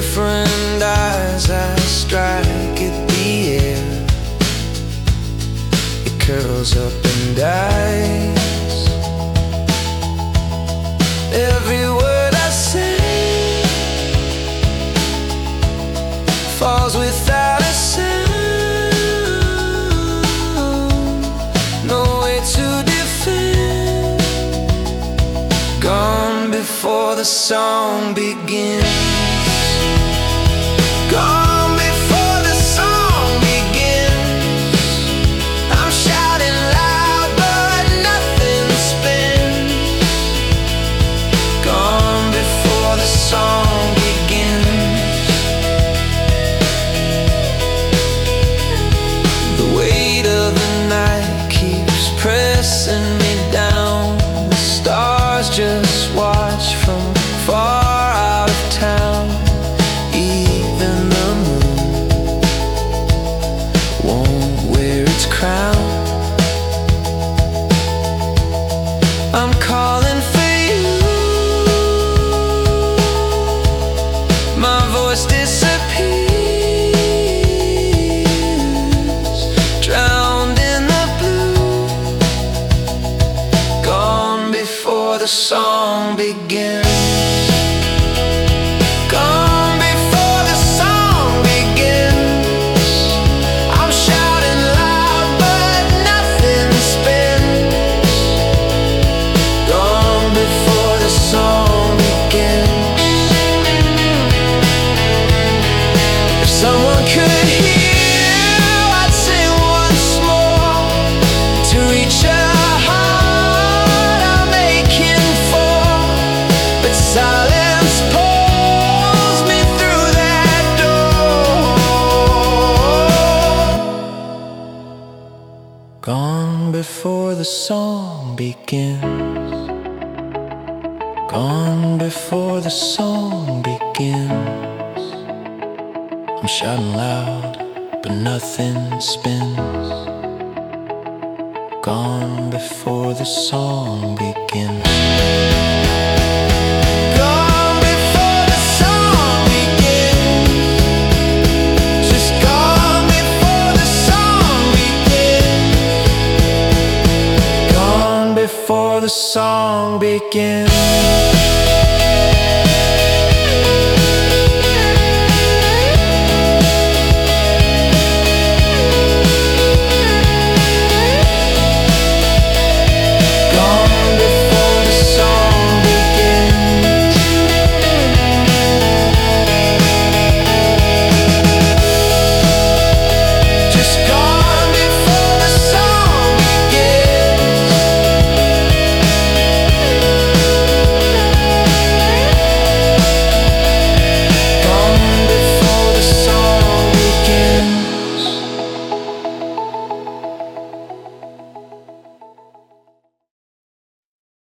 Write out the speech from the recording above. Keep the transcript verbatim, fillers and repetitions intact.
different eyes I strike at the air. It curls up and dies. Every word I say falls without a sound. No way to defend. Gone before the song begins. Gone before the song begins. I'm shouting loud but nothing spins. Gone before the song begins. The weight of the night keeps pressing me down. The stars just watch from far out of town. Even the moon won't wear its crown. I'm calling for you. My voice disappears, drowned in the blue. Gone before the song begins. Gone before the song begins. I'm shouting loud but nothing spins. Gone before the song begins. If someone could hear, I'd sing once more to reach a heart I'm aching for. But silence pulls me through that door. Gone before the song begins. Gone before the song begins. I'm shouting loud, but nothing spins. Gone before the song begins. Gone before the song begins. Just gone before the song begins. Gone before the song begins.